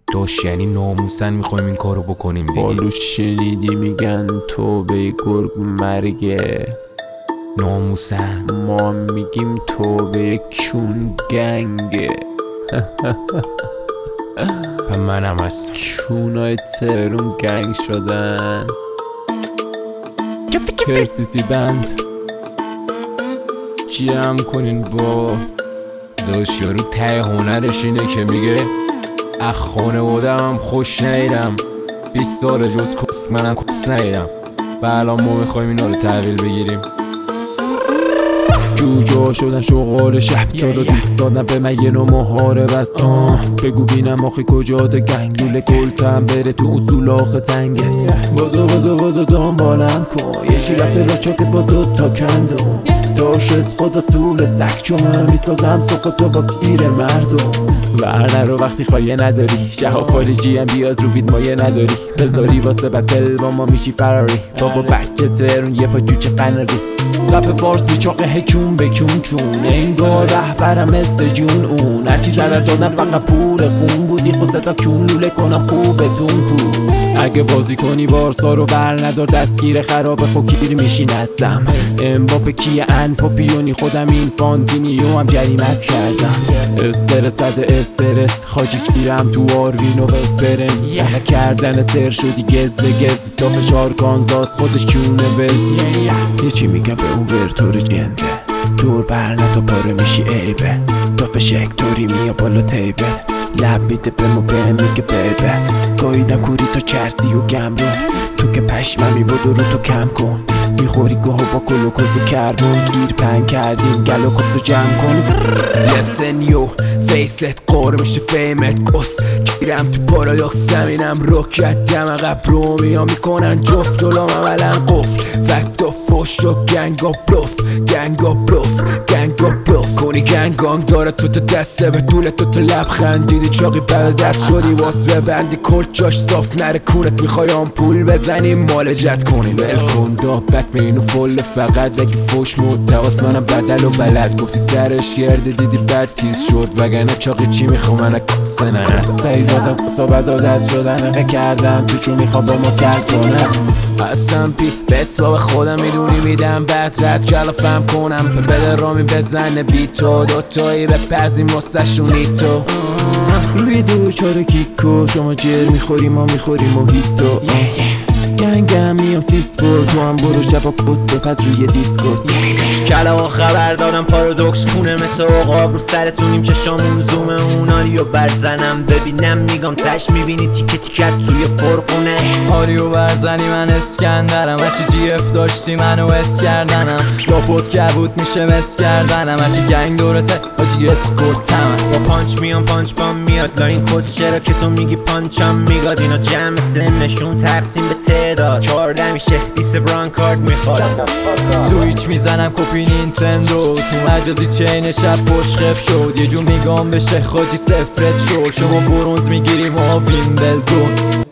داشت یعنی ناموسن میخوایم این کارو بکنیم دیگه. حالو شنیدی میگن توبه گرگ مرگه، ناموسن ما میگیم توبه کون گنگه. و منم از کونای تهرون گنگ شدن. کرسیتی بند جمع کنین با داشت یارو ته هنرش اینه که میگه اخ خانوادم خوش نیدم 20 سال جز کس منم کس نیدم و الان ما میخوایم اینا رو تحویل بگیریم. جوجا شدن شغال شب تا رو دوست دادن به من یه نوع محارب است. بگو بینم آخی کجا ده گنگ لوله گلتم بره تو اصول آخه تنگت. بدو دنبالم کن یه چی رفته لاچاکت با 2 تا کندم داشت خود از طول سک چون میسازم سخت تو با گیر مردم. ورنه رو وقتی خواهیه نداری جها فالجی هم بیاز رو بیت مایه نداری بذاری واسه بتل با ما میشی فراری بابا بچه ترون یه پا جوچه قناری رپ فارس میچاقه هکون بکون چون انگار رهبرم مثل جون اون هرچی ضرر دادم فقط پول خون بودی خود ستا کون لوله کنم خوبتون کو. اگه بازی کنی بارسا رو بر ندار دستگیر خراب فکیر میشین هستم امباپه کیه ان پاپیونی خودم این فانتینیو هم جریمت کردم. استرس بعد استرس خاجی کیرم تو آروین و وسترنز کردن سر شدی گز تا فشار کانزاس خودش کونه وز. یه چی میگم به اون ورتور جنده دور برنه تو پاره میشی عیبه تا فشکتوری میا بالا تیبل لب میده به ما به میگه بیبه گاییدم کوری تو چرسی و گمرون تو که پشممی بودو رو تو کم کن میخوری گاهو با گلوکوز و کربون گیر پنگ کردیم گلوکوز رو جمع کن. listen you فیست قور میشه فیمت قص گیرم تو پارایاخ زمینم روکت دم عقب رو میام میکنن جفت جلوم عملا قفل فکت و فش و گنگا بلوف کنی گنگانگ داره تو دسته به طول تو لبخند دیدی چاقی بعد دست شدی واس ببندی کل جاش صاف نره کونت میخوای آمپول بزنی مال جد کنی ولکن دابک بینو فل فقط وگی فش مدواس منم بدل و بلد گفتی سرش گرده دیدی بد تیز شد وگرنه چاقی چی میخوام من کسه ننه سعید بازم صحبت عادت شدن کردم توشو میخوام با ما کرد کنم هستم پی بس با خودم میدونی میدم بعد رد کلافم کنم بده رامی بزنه بی تو دوتایی بپزیم مستشونی تو روی دوچار کیکو شما جر میخوری ما میخوریم موهیتو گنگم میام سیسپور تو هم برو شبا کس بپز روی دیسکورد کلا و خبر دادم پارادوکس کونه مثل عقاب رو سرتونیم چشامون زوم اون آریو برزنم ببینم میگم تش میبینی تیکه تیکت توی فرقونه آریو برزنی من اسکندرم هرچی جی اف داشتی منو اس کردنم داپوت کبوت میشه مس کردنم هرچی گنگ دورته حاجی اسکورتم با پانچ میام پانچ بام میاد لا این کس چرا که تو میگی پانچم میگاد اینا جمع سنشون تقسیم به تعداد 14 میشه دیس بران کارد میخواد سویچ میزنم کپی نینتندو تو مجازی چین شب پشت خف شد یه جور میگم بشه خاجی سفرت شد شما برونز میگیریم و ویمبلدون